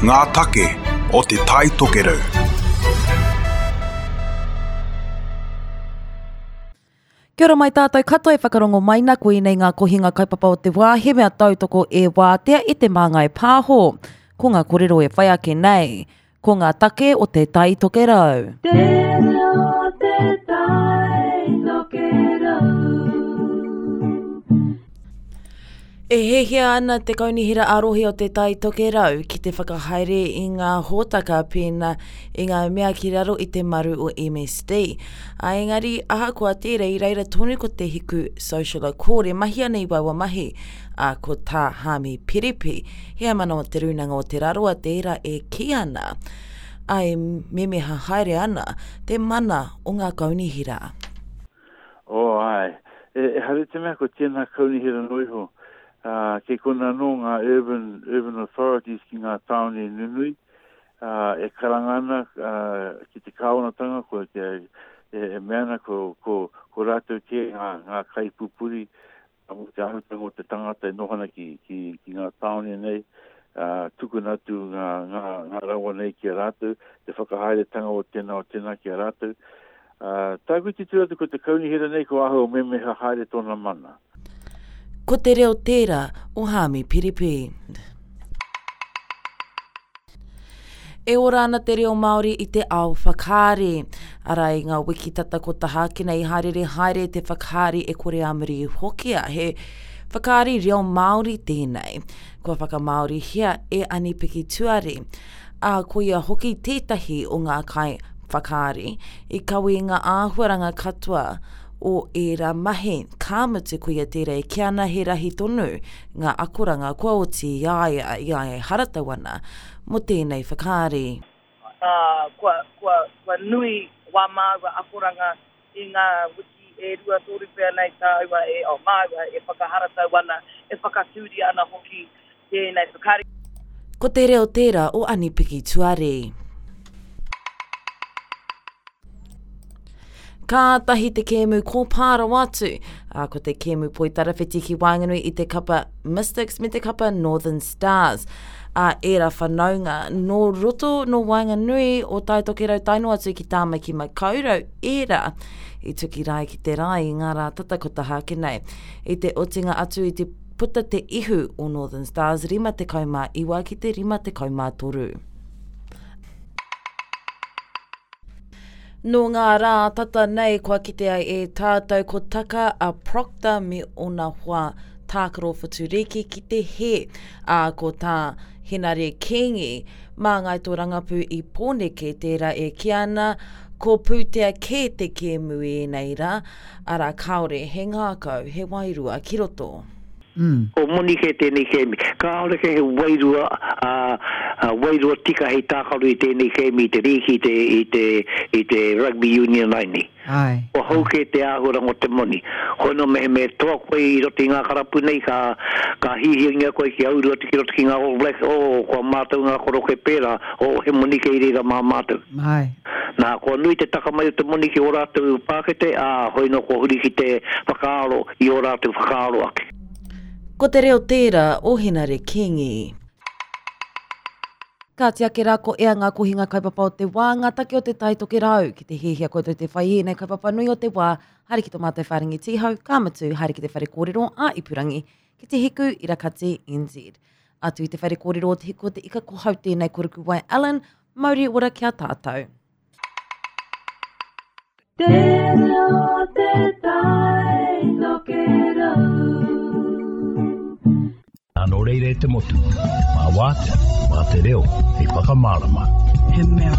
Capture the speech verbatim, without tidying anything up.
ngā take o te tai tokerau. Kia ora mai tātou katoa e whakarongo mai nā koe nei ngā kohinga kaipapa o te wā, he mea tautoko e wātea i te māngai pāho. Ko ngā kōrero e whai ake nei, ko ngā take o te tai tokerau. Te reo te tai tokerau. E hehia ana te kaunihira arohi o te tai tokerau ki te whakahaere i ngā hōtaka pēnā i ngā mea ki raro i te maru o M S D. A engari, aha kua tere i reira tonu ko te hiku social akore, mahi ana i wawa mahi a ko tā hami piripi. Hea mana o te runanga o te raroa te era e ki ana. Ai memeha haere ana te mana o ngā kaunihira. O ai, e, e hare te mea ko tēnā kaunihira noiho. Uh, ke kona no ngā urban, urban authorities ki ngā taone nunui, uh, e karangana uh, ki te kāwanatanga ko te e, e meana ko, ko, ko rātou te ngā, ngā kaipupuri mo te ahutanga o te tangata e nohana ki, ki, ki ngā taone nei, uh, tukuna atu ngā, ngā, ngā rawa nei ki a rātou, te whakahaere tanga o tēnā o tēnā ki a rātou. Uh, tā koe te tuatu ko te kaunihira nei ko aho me me ha haere tōna mana. Ko te reo tērā o hami piripi. E ora ana te reo Māori i te ao whakaari. Arai ngā wiki tata ko taha kina i haere haere te whakaari e kore amiri hokia. He whakaari reo Māori tēnei. Ko whaka Māori hia e anipiki tuari. A ko ia hoki tētahi o ngā kai whakaari i kawi ngā āhuaranga katoa o e ra mahe kāmutu kuia tere e kia ana he rahi tonu ngā akoranga kua o ti iaia iaia haratawana mo tēnei whakaari. Uh, kua, kua, kua nui wā māua akoranga i ngā wiki e rua tōri pēr nei tāua e o māua e whakaharatawana e whakatūri ana hoki tēnei whakaari. Ko te reo tērā o anipiki tuari. Ka tahi te kēmu ko pāra watu, a ko te kēmu poitara whiti ki Wainganui i te kapa Mystics me te kapa Northern Stars. A era whanaunga, no roto no Wainganui o tai tokerau taino atu ki tāma ki Makaurau, era i tuki rai ki te rai i ngā rā tata ko taha ke nei. I te otinga atu i te puta te ihu o Northern Stars, rima te kaumā iwa ki te rima te kaumā toru. No ngā rā tata nei kua kite ai e tātou ko taka a Proctor me ona hua tākaro whaturiki ki te he a ko tā Henare Kingi mā ngai tō rangapu i pōneke tērā e kiana ko pūtea ke te kēmu e nei rā ara kaore he ngākau he wairua ki roto. Mm. O moni ke tēnei kēmi. Ka aore ke he wairua, uh, uh, wairua tika hei tākaru i tēnei kēmi i te riki i te, i te, i te rugby union aini. Ai. O hau ke te āhuranga o te moni. Hono me me toa koe i roti ngā karapu nei, ka, ka hihiangia koe ki aurua tiki roti ki ngā All Blacks, o kua mātou ngā koroke pēra, o he moni ke i reira mā mātou. Ai. Nā, kua nui te takamai o te moni ki o rātou pākete, a hoino kua huri ki te whakaaro i o rātou whakaaro ake. Ko te reo tērā o Henare Kingi. Ka te ake rā ko ea ngā kohinga kaipapa o te wā, ngā take o te tai tokerau, ki te hehia koe te whai e nei kaipapa nui o te wā, hari ki tō mātou wharengi tihau, kāmatu, hari ki te whare kōrero a ipurangi, ki te hiku i Rakati N Z. Atu i te whare kōrero o te hiku o te ika ko hau tēnei koruku wai Alan, mauri ora kia tātou. Te reo te tai tokerau. Ano reire te motu, mā wātea, mā te reo, hei whakamārama. He mea